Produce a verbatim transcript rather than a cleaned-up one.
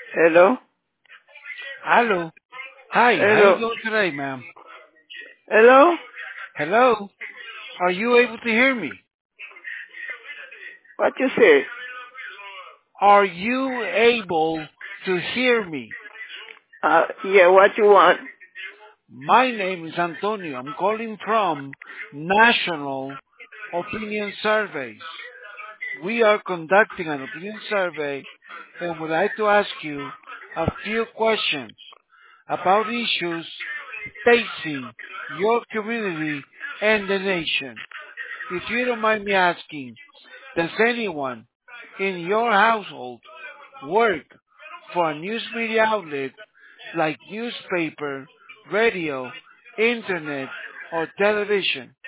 Hello? Hello. Hi, how you Hello? doing today, ma'am? Hello? Hello? Are you able to hear me? What you say? Are you able to hear me? Uh, yeah, what you want? My name is Antonio. I'm calling from National Opinion Surveys. We are conducting an opinion survey and would like to ask you a few questions about issues facing your community and the nation. If you don't mind me asking, does anyone in your household work for a news media outlet like newspaper, radio, internet, or television?